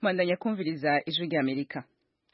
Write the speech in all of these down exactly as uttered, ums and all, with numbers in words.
Mwandanya kumviriza ijwi rya Amerika.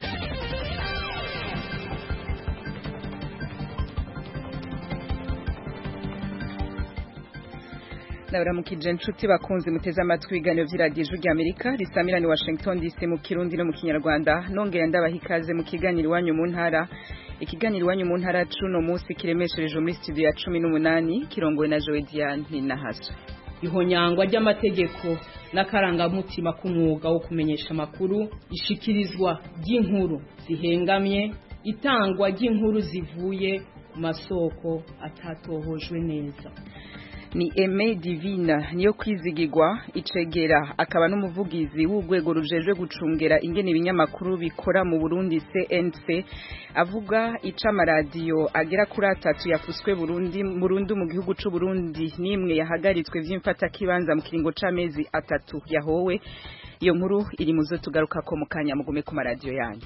Ndabaramukije nshuti bakunzi muteze amatwi ibiganiro vy'iradiyo ijwi rya Amerika risamirana i Washington D C mu Kirundi no mu Kinyarwanda. Nongera ndabaha ikaze mu kiganiro iwanyu mu ntara. Ikiganiro iwanyu mu ntara cuno musi kiremeshereje muri studio ya cumi n'umunani kirongowe na Joe Diane Ninahaso. Ihonyangwa ry'amategeko n'akarangamutima k'umwuga wo kumenyesha amakuru, ishikirizwa ry'inkuru zihengamye, itangwa ry'inkuru zivuye ku masoko atatohojwe neza. Ni Aime Divina niyo kwizigirwa icegera akaba n'umuvugizi w'urwego rujejwe gucungera ingene ibinyamakuru bikora mu Burundi C N C avuga ica amaradiyo agera kuri atatu yafuswe Burundi Burundi mu gihugu c'u Burundi nimwe yahagaritswe vy'imfata kibanza mu kiringo c'amezi atatu yahowe. Iyo nkuru iri muzo tugaruka ko mukanya mugume ku maradiyo yanyu.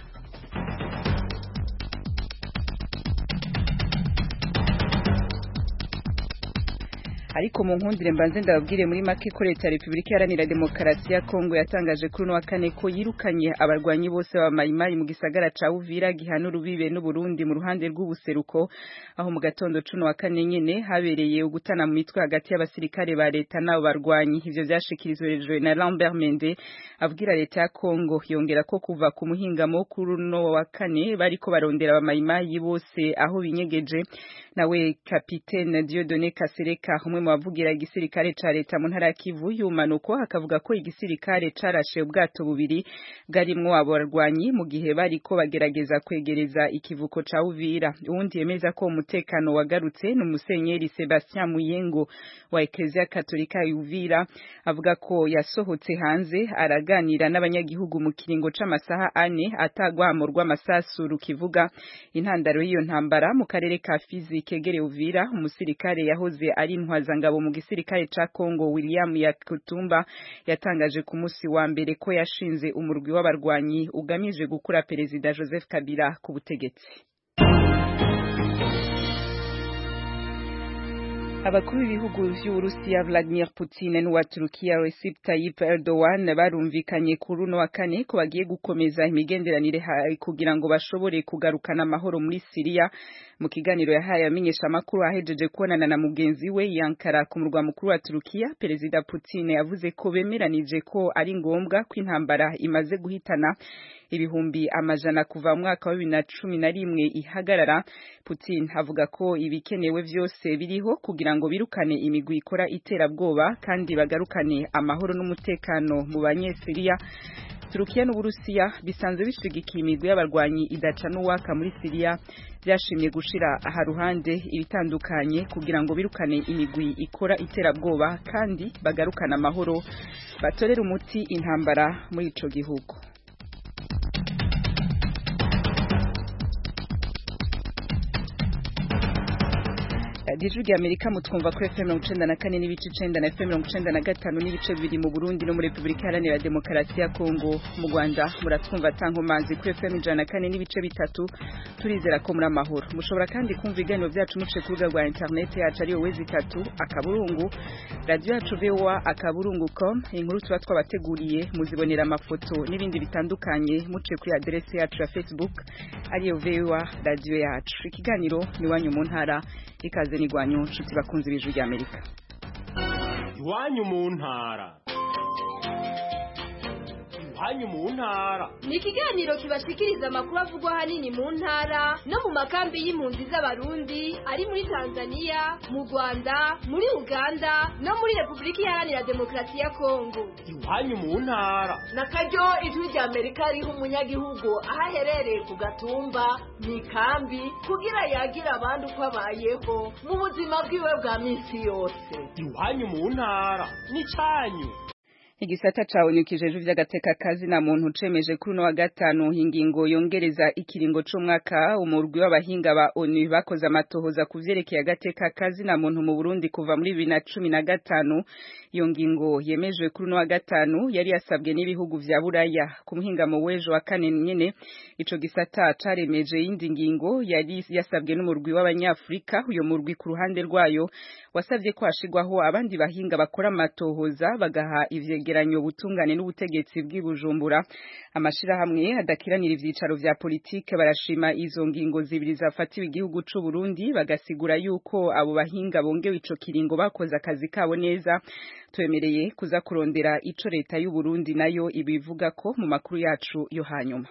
Ariko mu nkundire mbanze ndababwire muri make ko leta ya Republika Iharanira Demokarasi ya Kongo yatangaje kuri no wa kane ko yirukanye abarwanyi bose ba Maimai mu gisagara ca Uvira gihana urubibe n'u Burundi mu ruhande rw'ubuseruko, aho mu gatondo cuno wa kane nyene habereye ugutana mu mitwe hagati y'abasirikare ba leta n'abo barwanyi. Ivyo vyashikirizwe na Lambert Mende abwira leta ya Kongo, yongera ko kuva ku muhingamo kuri no wa kane bariko barondera aba Maimai bose aho binyegeje. Nawe Capitaine Dieudonné Kasereka umwe mu bavugira igisirikare ca leta mu ntara ya Kivu y'umanuko akavuga ko igisirikare carashe ubwato bubiri bwarimwo abo barwanyi mu gihe bariko bagerageza kwegereza ikivuko ca Uvira. Uwundi yemeza ko umutekano wagarutse ni Musenyeri Sebastien Muyengo wa Ecclesia Katolika ya Uvira, avuga ko yasohotse hanze araganira n'abanyagihugu mu kiringo c'amasaha ane atagwamo rw'amasasu rukivuga intandaro y'iyo ntambara mu karere ka Fizi kegere Uvira. Umusirikare yahoze ari ntwazangabo mu gisirikare ca Kongo William Yakutumba yatangaje ku musi wa mbere ko yashinze umurwi w'abarwanyi ugamije gukura Perezida Joseph Kabila ku butegetsi. Abakuru b'ibihugu vy'Uburusiya Vladimir Putin n'uwa Turukiya Recep Tayyip Erdogan barumvikanye kuri no wa kane ko bagiye gukomeza imigenderanire kugira ngo bashobore kugarukana amahoro muri Syria. Mu kiganiro yahaye amenyesha makuru ahejeje kubonana na mugenzi we Ankara ku murwa mukuru wa Turukiya, Perezida Putin yavuze ko bemeranije ko ari ngombwa ko intambara imaze guhitana ibihumbi amajana kuva mu mwaka wa bibiri na cumi na rimwe ihagarara. Putin avuga ko ibikenewe vyose biriho kugira ngo birukane imigwi ikora iterabwoba kandi bagarukane amahoro n'umutekano mu banyesiriya. Turukiya n'Uburusiya bisanzwe bishigikiye imigwi y'abarwanyi idaca n'uwaka muri Syria, byashimye gushira aha ruhande ibitandukanye kugira ngo birukane imigwi ikora iterabwoba kandi bagarukana amahoro batorera umuti intambara muri ico gihugu. Ijwi rya Amerika mutwumva kuri F M mirongo icenda na kane n'ibice icenda na F M mirongo icenda na gatanu n'ibice bibiri mu Burundi no muri Republika Iharanira Demokarasi ya Kongo. Mu Rwanda muratwumva tankomanzi kuri F M ijana na kane n'ibice bitatu. Turizera ko muri amahoro. Mushobora kandi kumva ibiganiro vyacu muce ku rubuga rwa internet yacu ariyo wezi itatu akaburungu radio yacu V O A akaburungu com. Inkuru tuba twabateguriye muzibonera amafoto n'ibindi bitandukanye muce kuri adresse yacu ya Facebook ariyo V O A radio yacu. Ikiganiro ni wanyu mu ntara, ikaze ni gwanyu nshuti bakunze ibiju rya Amerika. Iwanyu mu ntara. Iwanyu mu ntara. Ni ikiganiro kibashikiriza amakuru avugwa hanini mu ntara no mu makambi y'impunzi z'abarundi ari muri Tanzania, mu Rwanda, muri Uganda no muri Republika Iharanira Demokarasi ya Kongo. Iwanyu mu ntara. Nakaryo ijwi rya Amerika riho umunyagihugu ahaherereye ku gatumba ni kambi kugira yagira abandi uko abayeho mu buzima bwiwe bwa minsi yose. Iwanyu mu ntara ni canyu. Igisata cawunyukije vy'agateka kazi na muntu cemeje kuri no wa gatanu ingingo yongereza ikiringo c'umwaka umurwi w'abahinga ba O N U bakoze amatohoza kuvyerekeye agateka kazi na muntu mu Burundi kuva muri bibiri na cumi na gatanu. Iyo ngingo yemejwe kuri no wa gatanu yari yasabwe n'ibihugu vya Buraya. Ku muhingamo w'ejo wa kane nyene ico gisata caremeje yindi ngingo yari yasabwe n'umurwi w'abanyafrika. Uyo murwi ku ruhande rwayo wasavye ko hashigwaho abandi bahinga bakora amatohoza bagaha ivye cegeranyo butungane n'ubutegetsi bw'ibujumbura amashirahamwe adakiranira ivyicaro vya politike barashima izo ngingo zibiri zafatiwe igihugu c'u Burundi bagasigura yuko abo bahinga bongewe ico kiringo bakoze akazi kabo neza twemereye kuza kurondera ico leta y'u Burundi nayo ibivuga ko mu makuru yacu yo hanyuma.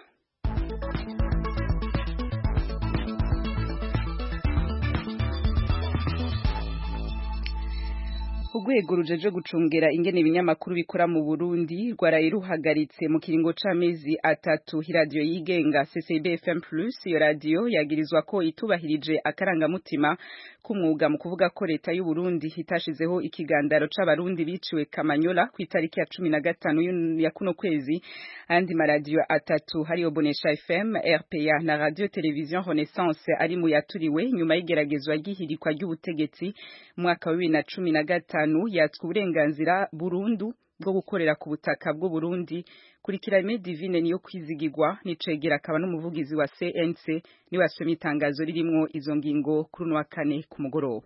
Urwego rujeje gucungera ingene ibinyamakuru bikora mu Burundi rwaraye ruhagaritse mu kiringo c'amezi atatu iradiyo yigenga C C B F M plus. Iyo radiyo yagirizwa ko itubahirije akarangamutima k'umwuga mu kuvuga ko leta y'u Burundi itashizeho ikigandaro c'abarundi biciwe Kamanyola ku itariki ya cumi na gatanu ya kuno kwezi. Andi maradiyo atatu hariyo Bonesha F M, R P A na Radio Television Renaissance ari mu yaturiwe nyuma y'igeragezwa ry'ihirikwa ry'ubutegetsi mu mwaka wa bibiri na cumi na gatanu yatswe uburenganzira burundu bwo gukorera ku butaka bw'u Burundi. Kurikira Medivine niyo kwizigirwa nicegera akaba n'umuvugizi wa C N C ni wasomye itangazo ririmwo izo ngingo kuri no wa kane ku mugoroba.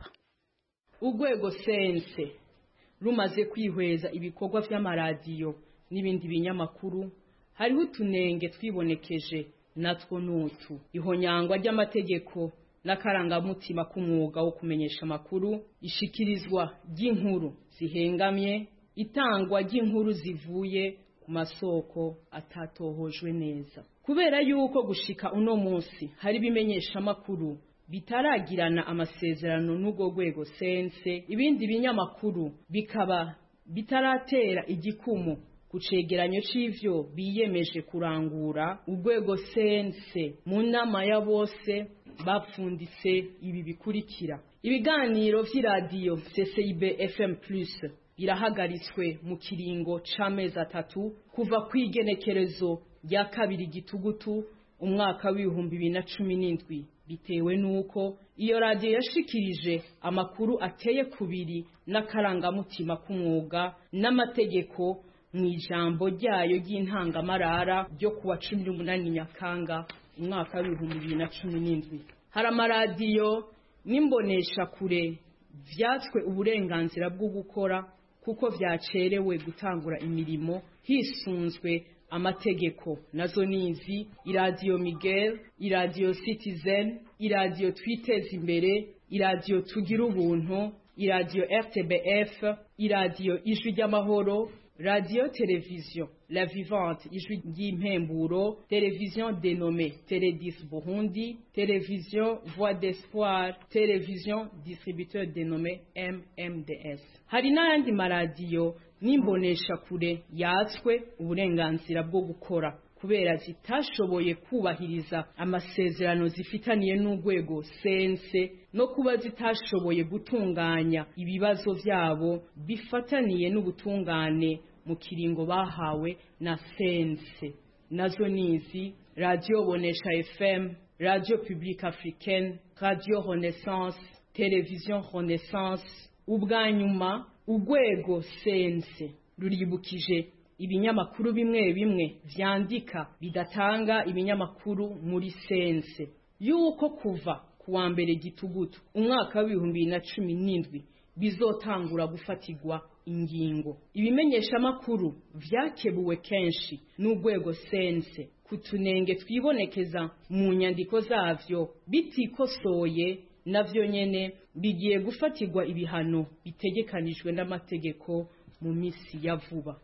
Urwego C N C rumaze kwihweza ibikorwa vy'amaradiyo n'ibindi binyamakuru hariho utunenge twibonekeje natwo nutu ihonyangwa ry'amategeko n'akarangamutima k'umwuga wo kumenyesha amakuru, ishikirizwa ry'inkuru zihengamye, itangwa ry'inkuru zivuye ku masoko atatohojwe neza. Kubera yuko gushika uno munsi hari bimenyesha amakuru bitaragirana amasezerano n'ubwo rwego sense, ibindi binyamakuru bikaba bitaratera igikumu ku cegeranyo c'ivyo biyemeje kurangura, urwego sense mu nama ya bose bapfunditse ibi bikurikira: ibiganiro vy'iradiyo C C B F M plus birahagaritswe mu kiringo c'amezi atatu kuva kwigenekerezo rya kabiri gitugutu umwaka w'ibihumbi bibiri na cumi n'indwi, bitewe nuko iyo radiyo yashikirije amakuru ateye kubiri n'akarangamutima k'umwuga n'amategeko mw'ijambo ryayo ry'intangamarara ryo kuwa cumi n'umunani Nyakanga umwaka w'ibihumbi bibiri na cumi n'indwi. Hari amaradiyo n'imbonesha kure vyatswe uburenganzira bwo gukora kuko vyacerewe gutangura imirimo hisunzwe amategeko, nazo nizi: iradiyo Miguel, iradiyo Citizen, iradiyo Twiteza Imbere, iradiyo Tugira Ubuntu, iradiyo R T B F, iradiyo Ijwi ry'Amahoro, Radio Television La Vivante Ijwi ry'impemburo, Television dénommée Télédis Burundi, Télévision Voix d'Espoir, Télévision Distributeur dénommé M M D S. Hari n'ayandi maradiyo n'imbonesha kure yatswe uburenganzira bwo gukora kubera zitashoboye kubahiriza amasezerano zifitaniye n'urwego sense no kuba zitashoboye gutunganya ibibazo vyabo bifataniye n'ubutungane mu kiringo bahawe na sense. Nazo nizi: Radio Bonesha F M, Radio Publique Africaine, Radio Renaissance, Television Renaissance. Ubwanyuma urwego sense ruribukije ibinyamakuru bimwe bimwe vyandika bidatanga ibinyamakuru muri sense yuko kuva kuwa mbere gitugutu umwaka w'ibihumbi bibiri na cumi n'indwi bizotangura gufatirwa ingingo. Ibimenyesha makuru vyakebuwe kenshi n'urwego sense kutunenge twibonekeza mu nyandiko zavyo bitikosoye, navyo nyene bigiye gufatirwa ibihano bitegekanijwe n'amategeko mu misi ya vuba.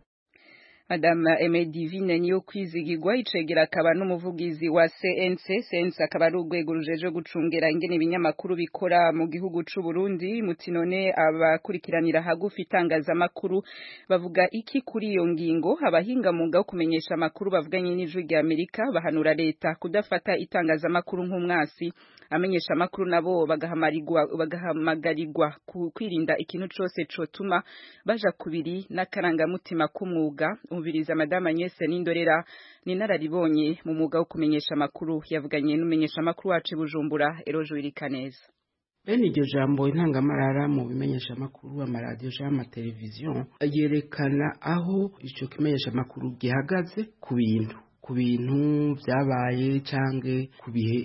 Madame Emedivine niyo kwizigirwa icegera akaba n'umuvugizi wa C N C. C N C akaba ari urwego rujeje gucungera ingene ibinyamakuru bikora mu gihugu c'u Burundi. Mutinone abakurikiranira hagufi itangazamakuru bavuga iki kuri iyo ngingo? Abahinga mu bwo kumenyesha amakuru bavuganye n'Ijwi rya Amerika bahanura leta kudafata itangazamakuru nk'umwasi, amenyesha amakuru nabo bagahamarirwa bagahamagarirwa kwirinda ikintu cose cotuma baja kubiri n'akarangamutima k'umwuga. Umviriza Madame Agnès Nindorera ni nararibonye mu mwuga wo kumenyesha amakuru, yavuganye n'umenyesha amakuru wacu Bujumbura Erojo Irikaneza. Bene iryo jambo intangamarara mu bimenyesha amakuru, amaradiyo cyangwa amateleviziyo yerekana aho ico kimenyesha amakuru gihagaze ku bintu. ku bintu byabaye canke ku bihe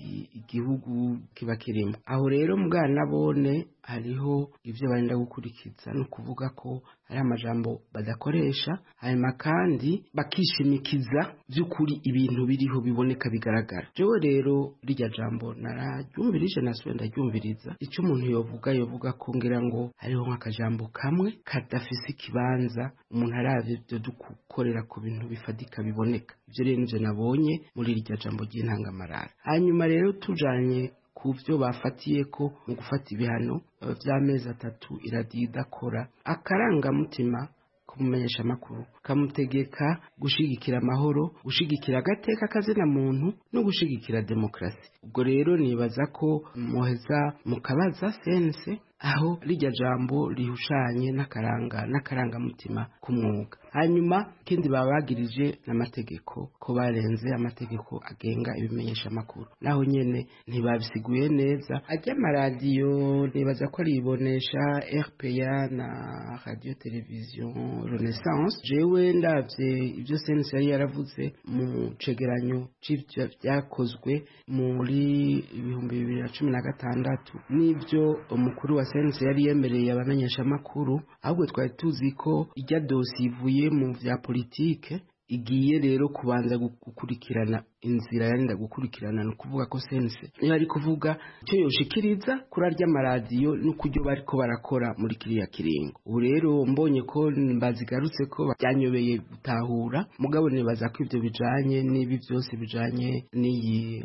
igihugu kiba kirimo. Aho rero mugana bone hariho ivyo barenda gukurikiza, no kuvuga ko hari amajambo badakoresha, hanyuma kandi bakishimikiza by'ukuri ibintu biriho biboneka bigaragara. Jewe rero rirya jambo nararyumvirije nasubiye ndaryumviriza, icyo umuntu yovuga yovuga ko ngira ngo hariho nk'akajambo kamwe kadafise ikibanza umuntu aravye ibyo dukorera ku bintu bifadika biboneka. Ivyo rero nivyo nabonye muri rirya jambo ry'intangamarara. Hanyuma rero tujanye ku byo bafatiye ko mu gufata ibihano by'amezi atatu iradiyo idakora, akarangamutima kumumenyesha amakuru kamutegeka gushigikira amahoro, gushigikira agateka kazina muntu no gushigikira demokrasi. Ubwo rero nibaza ko muheza mukabaza sense aho rijya jambo rihushanye n'akaranga n'akarangamutima k'umwuga. Hanyuma kindi babagirije n'amategeko ko barenze amategeko agenga ibimenyesha amakuru, naho nyene ntibabisiguye neza. Ajya amaradiyo nibaza ko aribonesha R P A na radio television Renaissance. Jewe ndavye ibyo sense yari yaravuze mu cegeranyo c'ivyo byakozwe muri ibihumbi bibiri na cumi na gatandatu n'ibyo umukuru wa sense yari yemereye abamenyesha amakuru, ahubwo twari tuzi ko ijya dosi ivuye mu vya politike igiye rero kubanza gukurikirana inzira yarinda gukurikirana, no kuvuga ko sense niyo ari kuvuga cyo yoshikiriza kurarya amaradiyo n'ukuryo bariko barakora muri kiriya kiringo. Ubu rero mbonye ko mbazigarutse ko byanyobeye gutahura, mugabo nibaza ko ivyo bijanye n'ibi byose bijanye n'iyi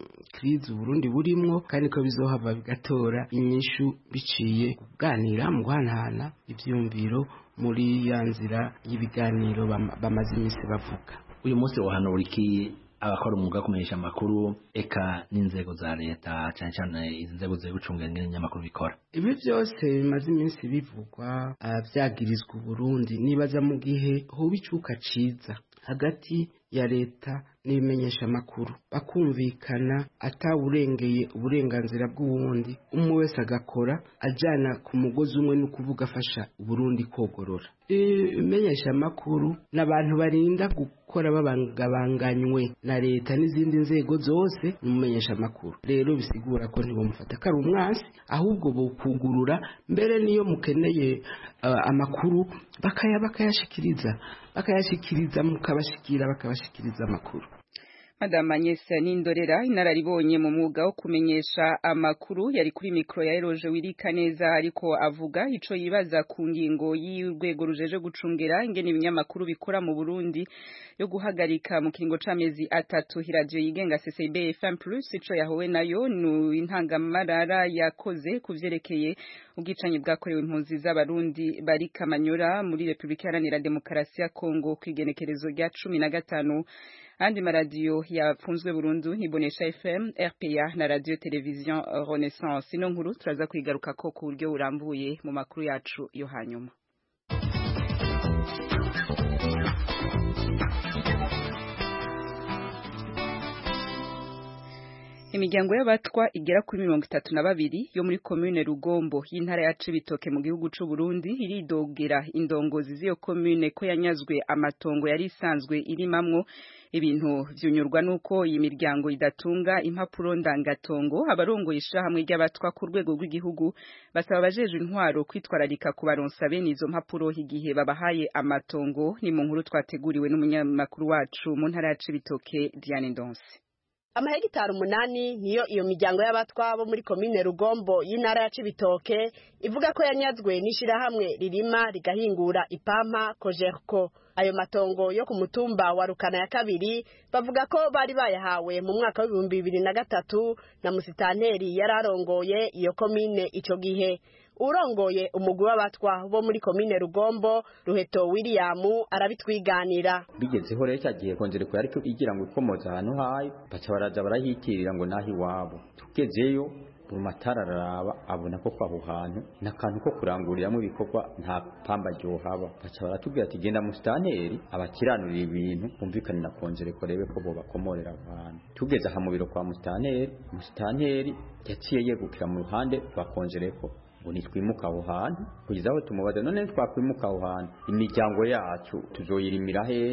krizi Burundi burimwo, kandi ko bizohava bigatora inyishu biciye kuganira mu guhanahana ivyumviro muri ya nzira y'ibiganiro bamaze iminsi bavuga. Uyu munsi wahanura iki abakora umwuga wo kumenyesha amakuru eka n'inzego za leta, cyane cyane izi nzego zo gucunga n'inyamakuru bikora? Ibi byose bimaze iminsi bivugwa byagirizwa Burundi, nibaza mu gihe hoba icuka ciza hagati ya leta n'ibimenyesha amakuru bakumvikana atawurengeye uburenganzira bw'uwundi, umwe wese agakora ajana ku mugozi umwe, no kuvuga afasha Burundi kogorora. Ibimenyesha amakuru n'abantu barinda gukora babangabanganywe na leta n'izindi nzego zose umumenyesha amakuru. Rero bisigura ko ntibamufata kari umwansi, ahubwo bokugurura mbere niyo mukeneye uh, amakuru bakaya bakayashikiriza bakayashikiriza mukabashikira bakabashikiriza amakuru. Madame Agnès Nindorera inararibonye mu mwuga wo kumenyesha amakuru yari kuri mikro ya Eroje Wirikaneza, ariko avuga ico yibaza ku ngingo y'urwego rujeje gucungera ingene ibinyamakuru bikora mu Burundi yo guhagarika mu kiringo c'amezi atatu radio yigenga C C B F M plus. Ico yahowe nayo nu intangamarara yakoze kuvyerekeye ubwicanyi bwakorewe impunzi z'abarundi bari Kamanyora muri Republika Iharanira Demokarasi ya Kongo kwigenekerezo rya cumi na gatanu. Andi maradiyo yafunzwe burundu Ibonesha F M, R P A na radio television Renaissance. Ino nkuru turaza kwigaruka ko ku buryo burambuye mu makuru yacu yo hanyuma. Imiryango y'abatwa igera kuri mirongo itatu na babiri yo muri commune Rugombo y'intara ya Cibitoke mu gihugu c'u Burundi iridogera indongozi z'iyo commune ko yanyazwe amatongo yari isanzwe irimamwo ibintu vyunyurwa nuko iyi miryango idatunga impapuro ndangatongo. Abarongoye ishyirahamwe ry'abatwa ku rwego rw'igihugu basaba abajeje intwaro kwitwararika kubaronsa bene izo mpapuro igihe babahaye amatongo. Ni mu nkuru twateguriwe n'umunyamakuru wacu mu ntara ya Cibitoke Diane Ndonse. Amahegitari umunani niyo iyo miryango y'abatwa bo muri komine Rugombo y'intara ya Cibitoke ivuga ko yanyazwe n'ishirahamwe ririma rigahingura ipampa Cogerco. Ayo matongo yo ku mutumba wa Rukana ya kabiri bavuga ko bari bayahawe mu mwaka w'ibihumbi bibiri na gatatu na musitanteri yararongoye iyo komine ico gihe. Urongoye umugwi w'abatwa bo muri komine Rugombo Ruheto William arabitwiganira. Bigezeho rero cyagiye kongere ko ariko igira ngo ikomoza ahantu hayo baca baraza barahikirira ngo nahi wabo. Tugezeyo mu matara araba abona ko kwa hantu nakantu ko kuranguriramo ibikorwa nta pamba ryo haba. Baca baratubwira ati genda mu staneri abakiranurira ibintu umvikane na kongere ko rebe ko bo bakomorera abantu. Tugeze aha mu biro kwa mustaneri, mustaneri yaciye yegukira mu ruhande rwa kongere ko ngo nitwimuka aho hantu kugeza aho tumubaza none twakwimuka aho hantu imiryango yacu tuzoyirimira hehe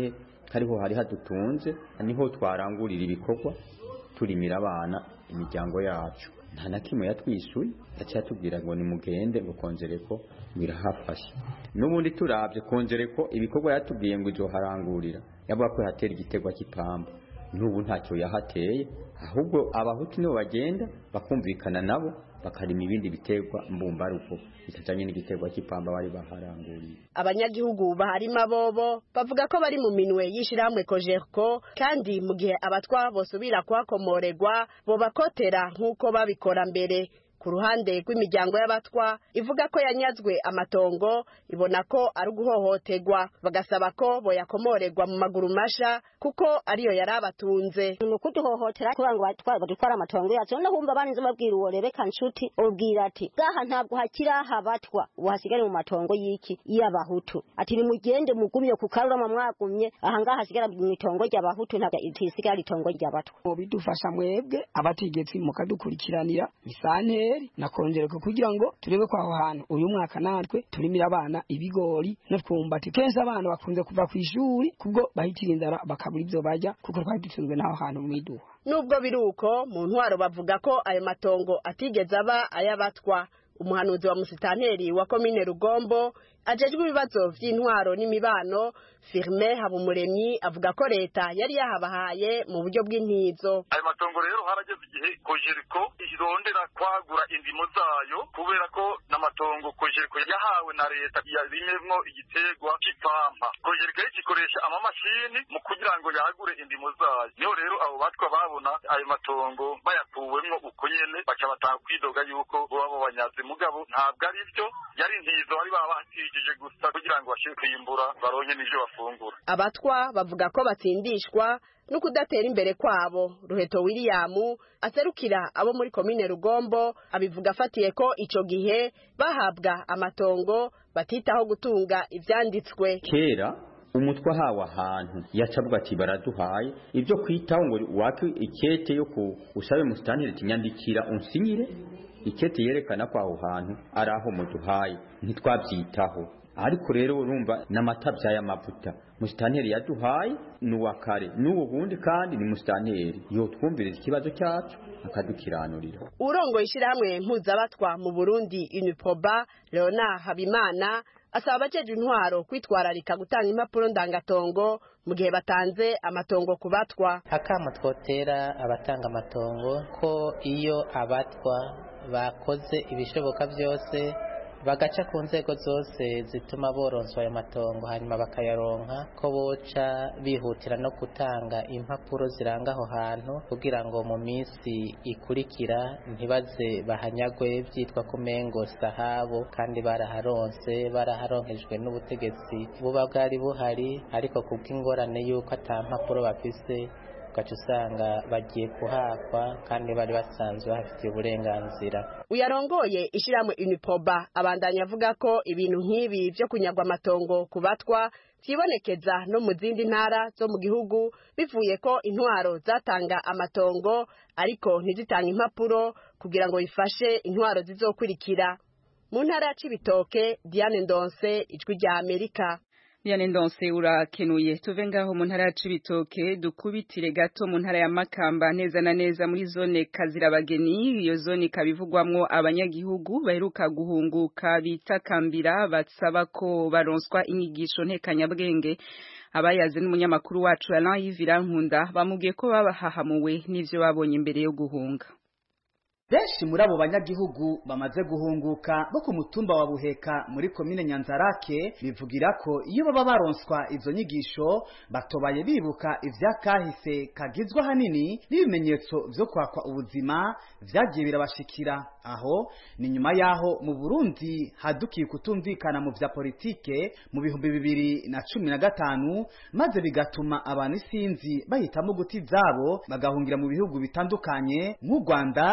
kariho hari hadutunze niho twarangurira ibikorwa turimira abana imiryango yacu nta na kimwe yatwishuye aciye atubwira ngo nimugende ngo kongereko birahafasha n'ubundi turabye kongereko ibikorwa yatubwiye ngo izo harangurira yavuga ko hatera igitegwa cy'ipamba n'ubu ntacyo yahateye ahubwo abahutu nibo bagenda bakumvikana nabo bakarima ibindi biterwa mbumbaruko bitajanye n'igitegwa cy'ipamba bari baharanguriye. Abanyagihugu baharima bobo bavuga ko bari mu minwe yishirahamwe Cogerco kandi mu gihe abatwa bosubira kwakomoregwa bo bakotera nkuko babikora mbere. Ku ruhande rw'imiryango y'abatwa ivuga ko yanyazwe amatongo ibona ko ari guhohoterwa bagasaba ko boyakomoregwa mu maguru masha kuko ariyo yarabatunze nuko duhohotera kugira ngo batwara badutwara amatongo yacu no humva baninze babwira uwo rereka nshuti ubwira ati gaha ntabwo hakira habatwa uhasigare mu matongo yiki y'abahutu ati ni mugende mugumye ku karurama mwagumye aha ngaha hasigara mu itongo ry'abahutu ntabwo itisigara itongo ry'abatwa bidufasha mwebwe abategetsi mukadukurikiranira misane nakongereka kugira ngo turebe kwa aho hantu uyu mwaka natwe turimira abana ibigori no twumbati kenza abana bakunze kuva ku ishuri kubwo bahitira inzara bakabura ibyo bajya kuko twari dutunzwe naho hantu mu iduha. Nubwo biruko mu ntwaro bavuga ko ayo matongo atigeze aba ayabatwa. Umuhanuzi wa musitanteri wa komine Rugombo ajejwe ibibazo vy'intwaro n'imibano Firme Habumuremyi avuga ko leta yari yahabahaye mu buryo bw'intizo. Ayo matongo rero harageze igihe Cogerco irondera kwagura indimo zayo kubera ko n'amatongo Cogerco yahawe na leta yarimemwo igitegwa c'ipampa. Cogerco ikikoresha amamashini mu kugira ngo yagure indimo zayo. Niho rero abo batwa babona ayo matongo bayakuwemwo uko nyene baca bataha kwidoga yuko babo banyaze mugabo ntabwo ari byo yari intizo bari babatijije gusa kugira ngo bashike kwimbura baronke n'ivyo bafungura. Abatwa bavuga ko batsindishwa no kudatera imbere kwabo. Ruheto William aserukira abo muri komine Rugombo abivuga afatiye ko ico gihe bahabwa amatongo batitaho gutunga ivyanditswe. Kera umutwa hawa ahantu yacavuga ati baraduhaye ibyo kwitaho ngo wake ikete yo ku usabe musitantire tinyandikira unsinyire ikete yerekana ko aho hantu ari aho muduhaye ntitwabyitaho. Ariko rero urumva n'amatabya y'amavuta musitanteri yaduhaye nuwakare n'uwo bundi kandi ni musitanteri yo twumviriza ikibazo cyacu akadukiranurira. Urongo ishirahamwe mpuzabatwa mu Burundi Uniproba Leonard Habimana asaba abajeje intwaro kwitwararika gutanga impapuro ndangatongo mu gihe batanze amatongo kubatwa. Akamo twotera abatanga amatongo ko iyo abatwa bakoze ibishoboka byose bagaca ku nzego zose zituma boronswa ayo matongo hanyuma bakayaronka ko boca bihutira no gutanga impapuro ziranga aho hantu kugira ngo mu minsi ikurikira ntibaze bahanyagwe byitwa ko mengo sahabo kandi baraharonse baraharonkejwe n'ubutegetsi buba bwari buhari ariko kubw'ingorane yuko ata mpapuro bafise ugaca usanga bagiye kuhakwa kandi bari basanzwe bafitiye uburenganzira. Uyarongoye ishiramwe Uniproba abandanya avuga ko ibintu nk'ibi byo kunyagwa amatongo kubatwa byibonekeza no mu zindi ntara zo mu gihugu bivuye ko intwaro zatanga amatongo ariko ntizitanga impapuro kugira ngo bifashe intwaro zizokurikira. Mu ntara ya Cibitoke, Diane Ndonse, Ijwi rya Amerika. Diane Ndonse urakenuye. Tuve ngaho mu ntara ya Cibitoke dukubitire gato mu ntara ya Makamba neza na neza muri zone Kazirabageni. Iyo zone ikabivugwamwo abanyagihugu baheruka guhunguka bitakambira basaba ko baronswa inyigisho ntekanyabwenge. Abayaze n'umunyamakuru wacu Alain Yvira Nkunda bamubwiye ko babahahamuwe n'ivyo babonye imbere yo guhunga. Benshi muri abo banyagihugu bamaze guhunguka bo ku mutumba wa Buheka muri komine Nyanzarake bivugira ko iyo baba baronswa izo nyigisho batobaye bibuka ivyakahise kagizwe hanini n'ibimenyetso vyo kwakwa ubuzima vyagiye birabashikira. Aho ni nyuma yaho mu Burundi hadukiye kutumvikana mu vya politike mu bihumbi bibiri na cumi na gatanu maze bigatuma abantu isinzi bahitamo guti zabo bagahungira mu bihugu bitandukanye nk'u Rwanda, Tanzania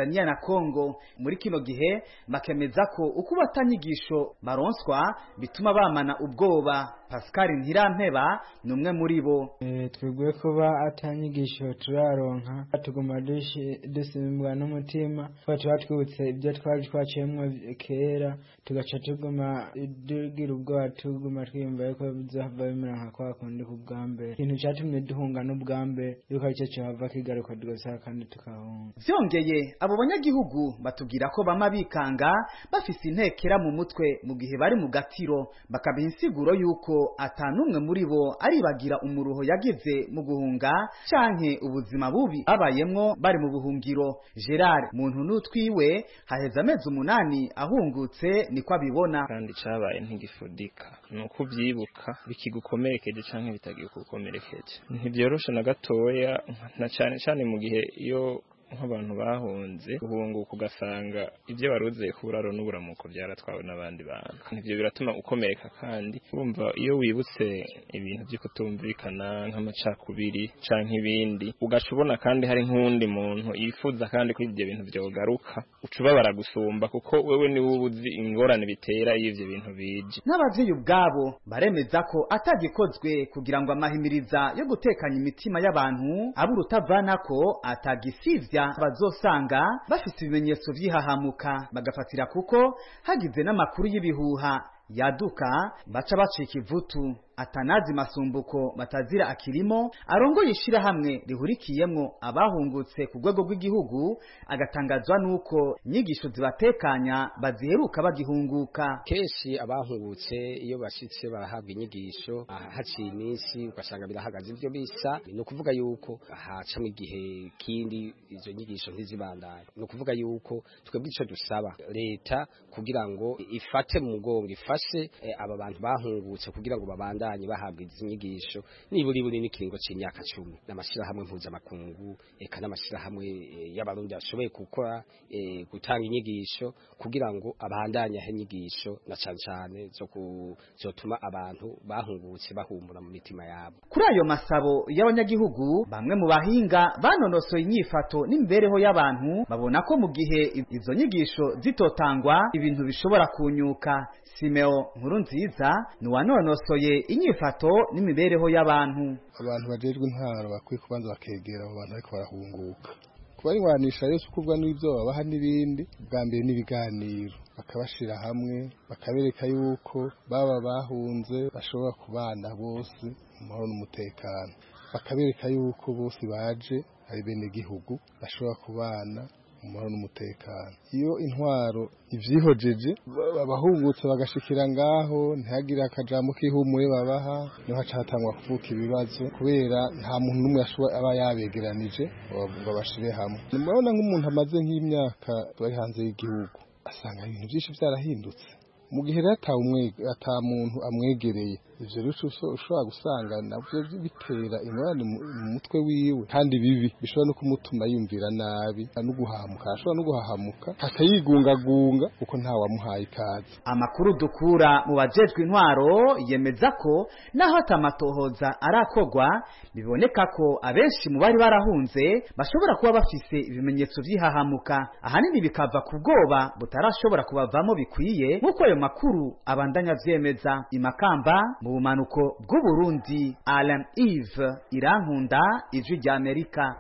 Tanzania na Kongo. Muri kino gihe bakemeza ko uko batanyigisho baronswa bituma bamana ubwoba. Pascal Ntirampeba numwe muri bo. E, twebwe kuba atanyigisho turaronka tuguma dusimbwa n'umutima kuba twatwibutse ibyo twari twaciyemwo kera tugaca tuguma dugira ubwoba tuguma twiyumva ko bizava bimera nka kwa kundi ku bwambere ikintu cyatumye duhunga n'ubwambere yuko aricyo cyava kigaruka tugasaka kandi tukahunga. Vyongeye abo banyagihugu batubwira ko bama bikanga bafise intekera mu mutwe mu gihe bari mu gatiro bakabiha insiguro yuko atanumwe muri bo aribagira umuruho yagize mu guhunga canke ubuzima bubi abayemwo bari mu buhungiro. Gerard muntu nutwiwe haheza amezi umunani ahungutse niko abibona. Kandi cabaye ntigifudika nuko byibuka bikigukomerekeje canke bitagikukomerekeje ntibyoroshe na gatoya na cane cane mu gihe iyo nk'abantu bahunze guhunguka ugasanga ibyo baruze kuraro n'uburamuko byaratwawe n'abandi bantu. Ivyo biratuma ukomereka kandi urumva iyo wibutse ibintu byo kutumvikana nk'amacakubiri canke ibindi ugashobona kandi hari nk'undi muntu yifuza kandi ko ibyo bintu byogaruka ucuba baragusumba kuko wewe ni wubuzi ingorane bitera y'ivyo bintu bije. N'abavyeyi ubwabo baremeza ko atagikozwe kugira ngo amahimiriza yo gutekanya imitima y'abantu aburutavanako atagisivya bazosanga bafite ibimenyetso vyihahamuka bagafatira kuko hagize n'amakuru y'ibihuha yaduka baca bacika ivutu. Atanazi Masumbuko batazira akirimo arongoye ishirahamwe rihurikiyemwo abahungutse ku rwego rw'igihugu agatangazwa nuko nyigisho zibatekanya baziheruka bagihunguka. Kenshi abahungutse iyo bashitse barahabwa inyigisho haciye iminsi ugasanga birahagaze ivyo bisa no kuvuga yuko haca mu gihe kindi izo nyigisho ntizibandanye. No kuvuga yuko twebwe ico dusaba leta kugira ngo ifate mu mugongo ifashe eh, aba bantu bahungutse kugira ngo babandanye bahabwa izi nyigisho niburi buri n'ikiringo c'imyaka cumi n'amashirahamwe mpuzamakungu eka n'amashirahamwe e, y'abarundi ashoboye gukora e, gutanga inyigisho kugira ngo abandanye inyigisho na cane cane zo kuzotuma abantu bahungutse bahumura mu mitima yabo. Kuri ayo masabo y'abanyagihugu bamwe mu bahinga banonosoye inyifato n'imbereho y'abantu babona ko mu gihe izo nyigisho zitotangwa ibintu bishobora kunyuka. Simeo Nkurunziza ni wanonosoye inyifato n'imibereho y'abantu. Abantu bajejwe intwaro bakwiye kubanza bakegera abo bantu ariko barahunguka kubarinwanisha Yesu kubwa n'ibyo babaha n'ibindi bwa mbere n'ibiganiro bakabashira hamwe bakabereka yuko baba bahunze bashobora kubana bose mu mahoro n'umutekano bakabereka yuko bose baje ari bene gihugu bashobora kubana umahoro n'umutekano. Iyo intwaro ivyihojeje abahungutse bagashikira ngaho ntihagira akajambo k'ihumure babaha niho hacatangwa kuvuka ibibazo kubera nta muntu n'umwe aba yabegeranije ngo bashire hamwe. Murabona nk'umuntu amaze nk'imyaka bari hanze y'igihugu asanga ibintu byinshi byarahindutse mu gihe ata ata muntu amwegereye ivyo ruco ushobora gusanga navyo bitera ingorane mu mutwe wiwe kandi bibi bishobora no kumutuma yumvira nabi no guhamuka ashobora no guhahamuka akayigungagunga kuko nta wamuhaye ikaze. Amakuru dukura mu bajejwe intwaro yemeza ko naho atamatohoza arakogwa biboneka ko abenshi mu bari barahunze bashobora kuba bafise ibimenyetso vyihahamuka ahanini bikava ku bwoba butarashobora kubavamo bikwiye nkuko ayo makuru abandanya vyemeza. Imakamba mu bumanuko bw'u Burundi, Alan Eve Irankunda, Ijwi rya Amerika.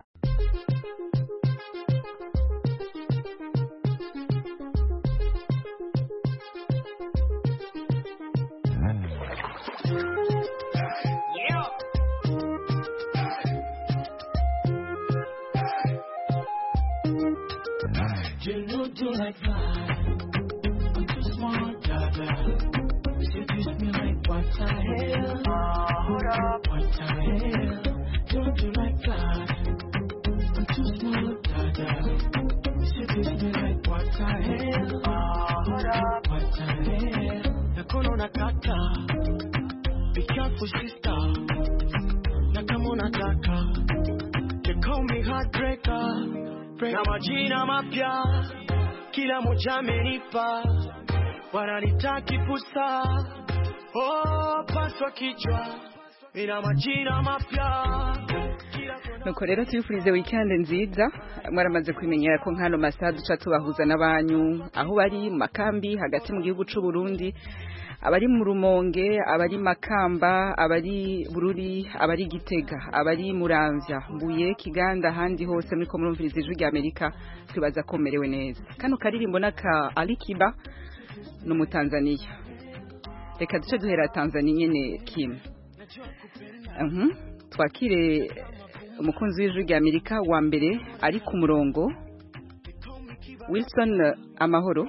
Na majina mapya kila moja amenipa, wananitaki pusa, oh paswa kichwa, ina majina mapya. Nuko rero tuyifurize weekend nziza mwaramaze kwimenyera ko nkano masaha duca tubahuza n'abanyu aho bari mu makambi hagati mu gihugu c'u Burundi, abari mu Rumonge, abari Makamba, abari Bururi, abari Gitega, abari Muramvya, Mbuye, Kiganda, handi hose muri ko murumviriza ijwi rya Amerika, twibaza ko merewe neza. Kano karirimbo naka Alikiba no mu Tanzania. Reka duce duhera Tanzania nyene Kim. Mhm. Twakire umukunzi w'ijwi rya Amerika wa mbere ari ku murongo. Wilson amahoro.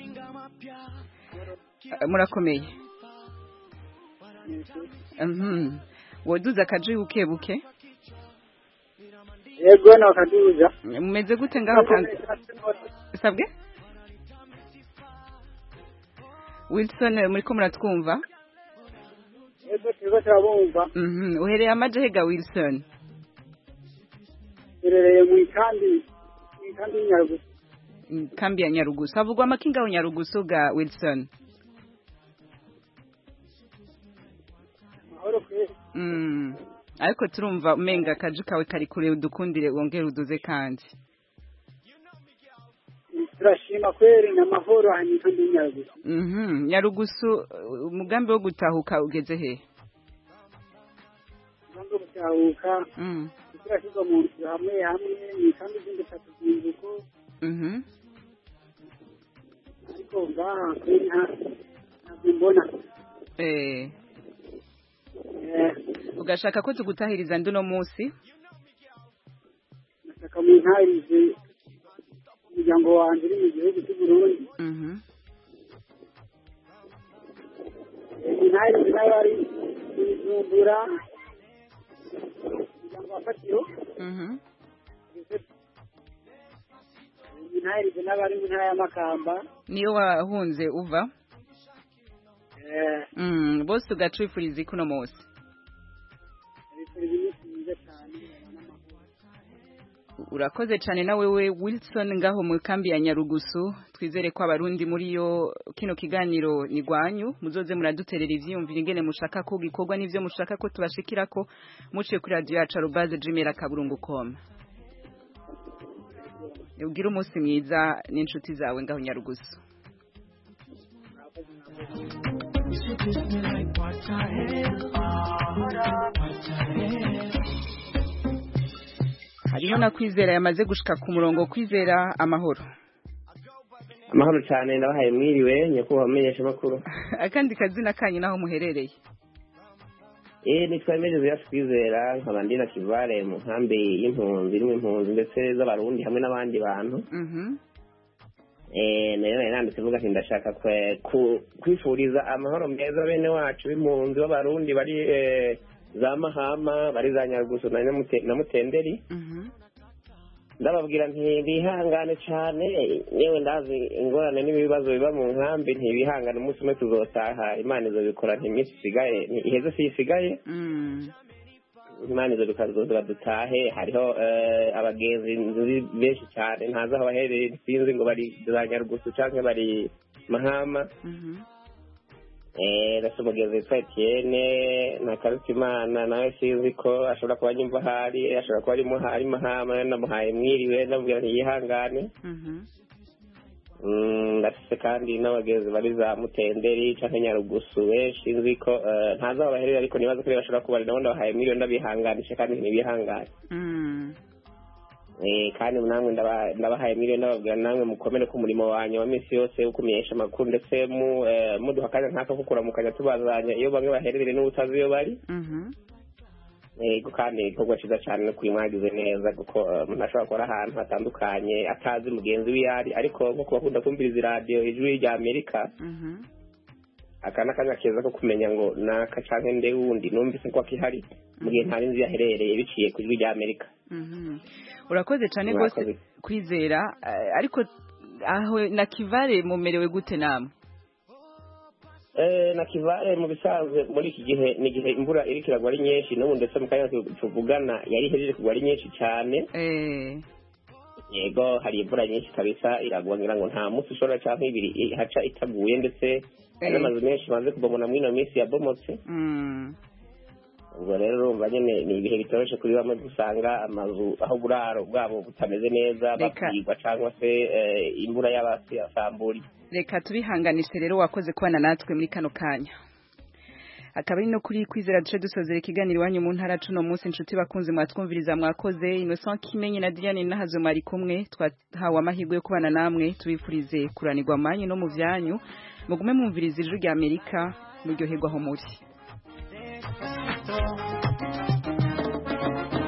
Murakomeye. Mhm. Woduza kaje buke buke. Yego na kaduza. Mumeze gute ngaho kandi? Sabwe? Wilson muri ko muratwumva? Yego tigo turabumva. Mhm. Uhereye amaje hega Wilson. Uhereye mu kandi mu kandi Nyarugusu. Kambi ya Nyarugusu. Havugwa amakinga wa Nyarugusu ga Wilson. Mm. Ariko turumva umenga kaje kawe kari kure udukundire wongere uduze kandi. Turashima kweri na mahoro hanyika ndi Nyarugusu. Mhm. Nyarugusu umugambi wo gutahuka ugeze he? Umugambi wo gutahuka. Mhm. Turashika mu nzu hamwe hamwe ni kandi zindi tatu zinduko. Mhm. Ariko ngaha kweri ha nazimbona. Eh. Ugashaka ko tugutahiriza nduno munsi? Nashaka mu ntahirize umuryango wanje uri mu gihugu cy'u Burundi. Mhm. Ntahirize nayo ari Bujumbura. Umuryango wa Fatiro. Mhm. Ntahirize n'abari mu ntara ya Makamba. Niyo wahunze uva? Eh. Mm, bose ugacifuriza kuno munsi. Urakoze cyane na wewe Wilson ngaho mu kambi ya Nyarugusu. Twizere ko abarundi muri yo kino kiganiro ni gwanyu, muzoze muraduterera ivyiyumvira ingene mushaka ko gikorwa n'ivyo mushaka ko tubashikira ko muciye kuri radio yacu arobase gmail akaburungu dot com. Ugira umunsi mwiza n'inshuti zawe ngaho Nyarugusu. Hariho na Kwizera yamaze gushika ku murongo. Kwizera amahoro. Amahoro cyane ndabahaye mwiriwe nyakubahwa menyesha makuru. Akandi kazina kanyu naho muherereye? Eh ni twameje ya Kwizera nkabandi na Kivale mu nkambi y'impunzi irimo impunzi ndetse z'abarundi hamwe n'abandi bantu. Mhm. Eh nayo nanditse vuga ati ndashaka kwifuriza amahoro meza bene wacu b'impunzi b'abarundi bari eh, za Mahama bari za Nyarugusu na Mutenderi. Mhm. Ndababwira nti bihangane cyane yewe ndazi ingorane n'ibibazo biba mu nkambi ntibihangane umunsi umwe tuzotaha Imana izobikora ntimisi sigaye iheze sisigaye. Mm. Imana izobikazoza dutahe hariho abagenzi benshi cyane ntaza aho bahereye sinzi ngo bari za Nyarugusu canke bari Mahama. Mhm. Eh rasubogeze Etienne na Karutimana nawe sinzi ko ashobora kuba nyumva hari ashobora kuba ari mu hari Mahama namuhaye mwiriwe ndabwira nti yihangane. Mhm. Mm ndafise kandi n'abagenzi bari za Mutenderi canke Nyarugusu benshi nzi ko ntaza aho bahereye ariko nibaza ko bashobora kuba nabo ndabahaye mwiriwe ndabihanganisha kandi ntibihangane. Mm. Eh kandi namwe ndabahaye mwiriwe ndababwira namwe mukomere ku murimo wanyu wa misi yose wo kumenyesha makuru ndetse mu muduhakanya nkaka kukura mu kanya tubazanya iyo bamwe baherereye n'ubutazi iyo bari. Mhm. Eh kandi igikorwa ciza cyane no kwimwagize neza kuko umuntu ashobora gukora ahantu hatandukanye atazi mugenzi we yari ariko nko bakunda kumviriza radio ijwi rya Amerika. Mhm. Akana kanya keza ko kumenya ngo naka canke nde wundi numvise ko akihari mu gihe ntari nzi yaherereye biciye ku ijwi rya Amerika. Mhm. Urakoze cyane gose Kwizera ariko aho na Kivale mumerewe gute namwe? Eh na Kivale mu bisanzwe muri iki gihe ni gihe imvura iri kiragwa ari nyinshi no ndetse mu kanya tuvugana yari hejeje kugwa ari nyinshi cyane. Eh yego hari imvura nyinshi kabisa iragwa ngira ngo nta munsi ushobora canke ibiri haca itaguye ndetse n'amazu menshi banze kubomona muri no minsi yabomotse. Mm. ubwo rero urumva nyine ni ibihe bitoroshe kuri bamwe gusanga amazu aho buraro bwabo butameze neza bakwigwa cyangwa se imvura y'abasamburi. Reka tubihanganishe rero wakoze kubana natwe muri kano kanya. Akaba ari no kuri kwizera duce dusozera ikiganiro wanyu mu ntara cuno munsi inshuti bakunze mwatwumviriza mwakoze Innocent Kimenyi na Diane Nahazo mari kumwe twahawe amahirwe yo kubana namwe tubifurize kuranirwa amanyu no mu vyanyu mugume mwumviriza ijuru rya Amerika muryoherwa aho muri.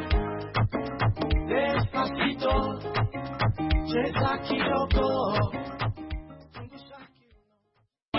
Despacito, c'è Kioko.